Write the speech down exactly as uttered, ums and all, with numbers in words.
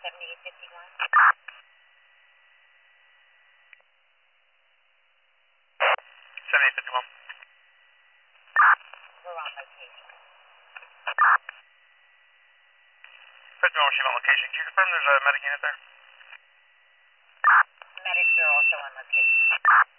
seventy-eight fifty-one. seventy-eight fifty-one. We're on location. fifty-one, she's on location. Can you confirm there's a medic unit there? Medics are also on location.